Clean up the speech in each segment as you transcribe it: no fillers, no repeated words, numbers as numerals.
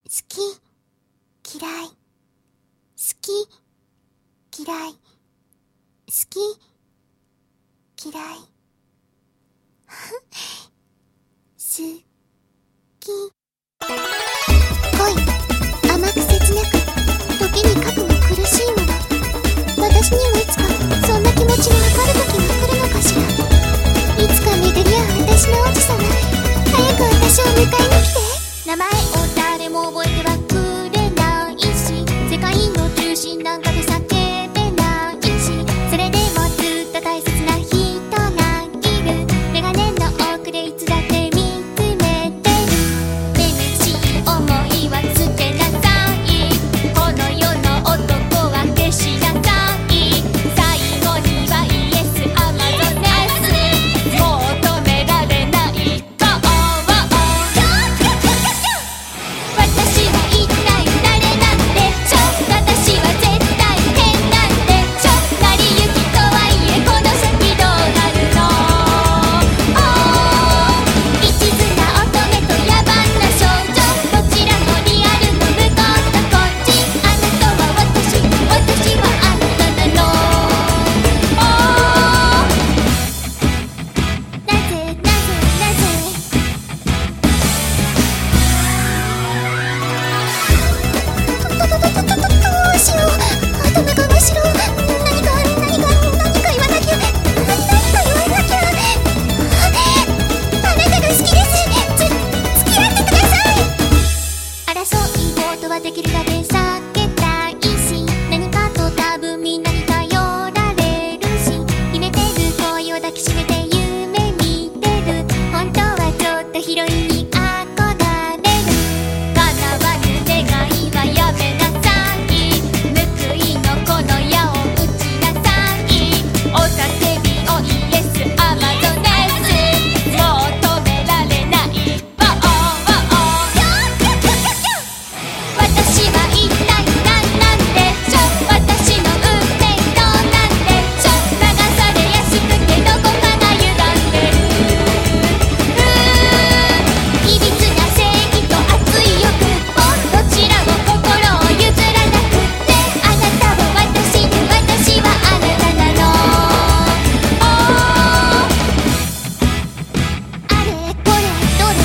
き、嫌い、好き、嫌い、好き、嫌い。好き。恋、甘く切なく、時にかくも苦しいもの。私にもいつかそんな気持ちがわかる時が来るのかしら。いつか巡り合う私の王子様、早く私を迎えに来て。名前を誰も覚えてはくれないし、世界の中心なんかで叫べないし、それでもずっと大切な人がいる。メガネの奥でいつだって見つめてる。めめしい思いは捨てなさい、この世の男は消しなさい。最後にはイエスアマゾネス、もう止められないゴー。私は一体誰なんでしょう。私は絶対変なんでしょう。成り行きとはいえこの先どうなるの。一途な乙女と野蛮な少女、どちらもリアルの向こうとこっち。あなたは私、私はあなたなの。なぜなぜなぜ。どうしよう。頭が真っ白。何か言わなきゃ。何か言わなきゃ。あなたが好きです。付き合ってください。争い事はできるだけ避けたいし、何かと多分みんなに頼られるし、秘めてる恋を抱きしめて夢見てる。本当はちょっとヒロインに憧れる。叶わぬ願いはやめなさい、報いのこの矢を打ちなさい。お叫びをイエスアマゾネス、もう止められないワオワオ。私は一体何なんでしょう。私の運命どうなんでしょう。流されやすくてどこかが歪んでる。いびつな正義と熱い欲望、どちらも心を譲らなくって。あなたは私、私はあなたなの。あれこれどれ。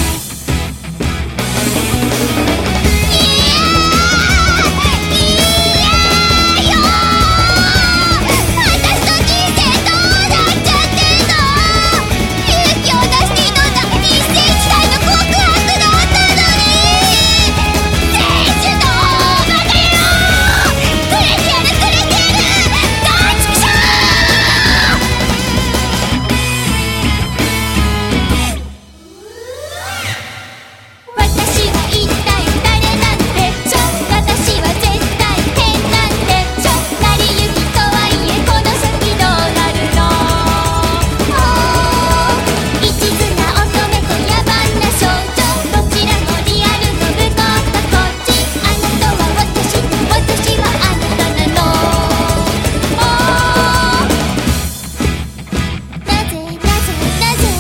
いやよ。私の人生どうなっちゃってんの。勇気を出して挑んだ一世一代の告白だったのに。聖樹のバカ野郎、くれてやるくれてやる。ガチクショー。私は一体誰なんでしょう。私は絶対変なんでしょう。成り行きとはいえこの先どうなるの。一途な乙女と野蛮な少女、どちらもリアルの向こうとこっち。あなたは私、私はあなたなの。なぜなぜなぜ。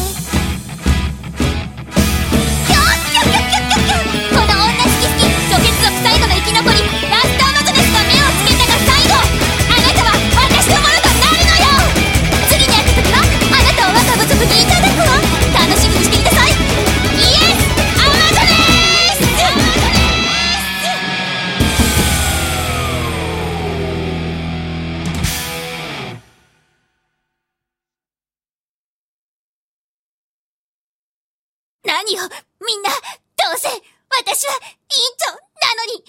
この女好き好き、初血族最後の生き残り、ラストアマゾネスが目をつけたが最後。あなたは私のものとなるのよ。次に会った時はあなたを若不足にいただくわ。楽しみにしていなさい。イエスアマゾネス。何よみんな、どうせ私は委員長なのに。